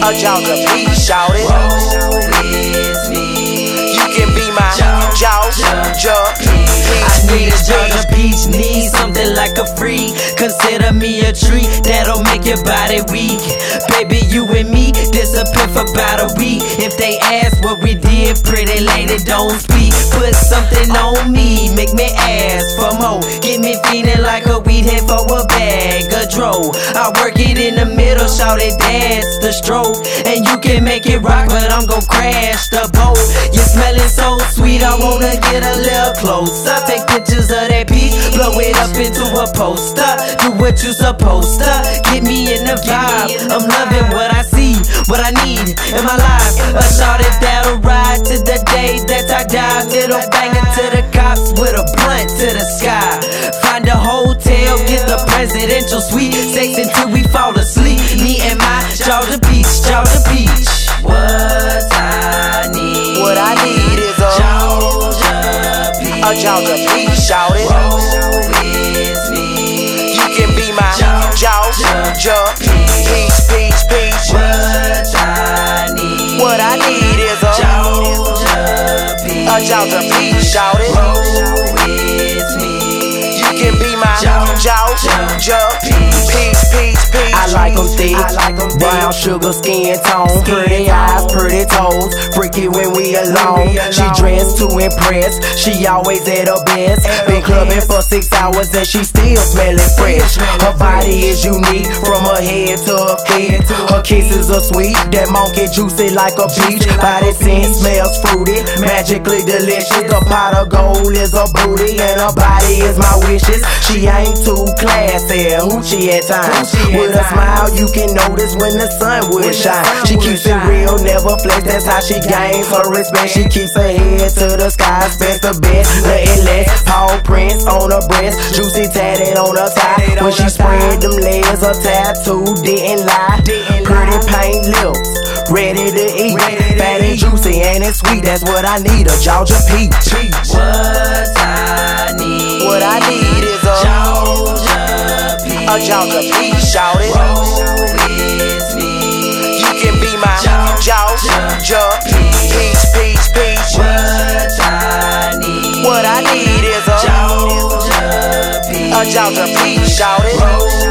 A Georgia peach, shout it. You can be my Georgia peach. I need a Georgia peach, need something like a freak. Consider me a treat that'll make your body weak. Baby, you and me disappear for about a week. If they ask what we did, pretty lady, don't speak. Put something on me, make me ask for more. Get me feeling like a weed head for a bag of dro. I work it in the middle, shout it, dance the stroke. And you can make it rock, but I'm gon' crash the boat. You're smelling so sweet, I wanna get a little closer. Take pictures of that peach, blow it up into a poster. Do what you supposed to, get me in the vibe. I'm loving what I see, what I need in my life. A shorty that'll ride to the day that I die. Little banger to the cops with a blunt to the sky. Find a hotel, get the presidential suite. Sex until we fall asleep. Me and my Georgia peach, Georgia peach. What I need is a Georgia peach. A Georgia peach, shout it. You can be my Georgia peach, peach, peach. What I need is a Georgia peach, shout it. You can be my Georgia peach, peach, peach. I like them thick, brown sugar skin tone, pretty eyes, pretty toes, freaky when we alone. She dressed to impress, she always at her best. Been clubbing for 6 hours and she still smelling fresh. Her body is unique from her head to her feet. Her kisses are sweet, that monkey juicy like a peach. Body scent smells fruity, magically delicious. The pot of gold is her booty and her body is my wishes. She ain't too classy, hoochie at times. With a smile you can notice when the sun would shine. She keeps it real, never flex, that's how she gains her respect. She keeps her head to the sky, best the best, nothing less. Paw prints on her breast, juicy tatted on her thigh. When she spread them legs, her tattoo didn't lie. Pretty pink lips, ready to eat, fat and juicy and it's sweet. That's what I need, a Georgia peach. What I need is a Georgia peach, shout it. You can be my Georgia peach, peach, peach. What I need is a Georgia peach, shout it.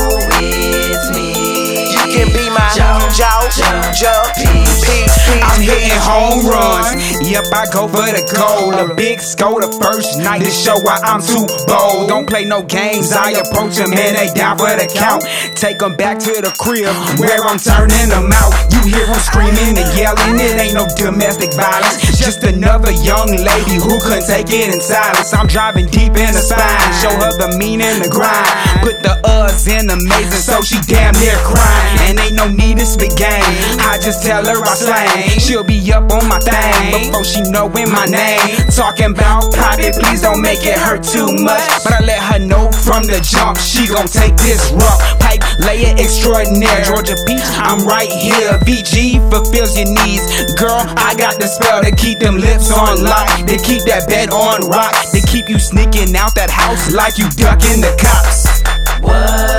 You can be my Georgia peach, peach. I'm hitting home runs, yep, I go for the goal. A big score the first night to show why I'm too bold. Don't play no games, I approach them and they down for the count. Take them back to the crib where I'm turning them out. You hear them screaming and yelling, it ain't no domestic violence. Just another young lady who couldn't take it in silence. I'm driving deep in the spine, show her the meaning, the grind. Put the in amazing, so she damn near crying. And ain't no need to speak game, I just tell her I slang. She'll be up on my thing before she knowin' my name. Talking about private, please don't make it hurt too much. But I let her know from the jump, she gon' take this rough pipe, lay it extraordinaire. Georgia peach, I'm right here. VG fulfills your needs. Girl, I got the spell to keep them lips on lock, to keep that bed on rock, to keep you sneaking out that house like you ducking the cops. What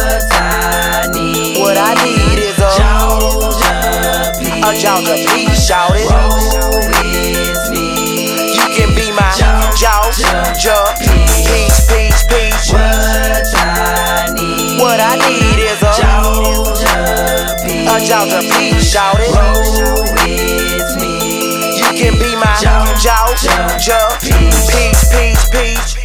I need is a Georgia peach, shout it. You can be my Georgia peach, peach, peach. What I need is a Georgia peach, shout it. You can be my Georgia peach, peach, peach.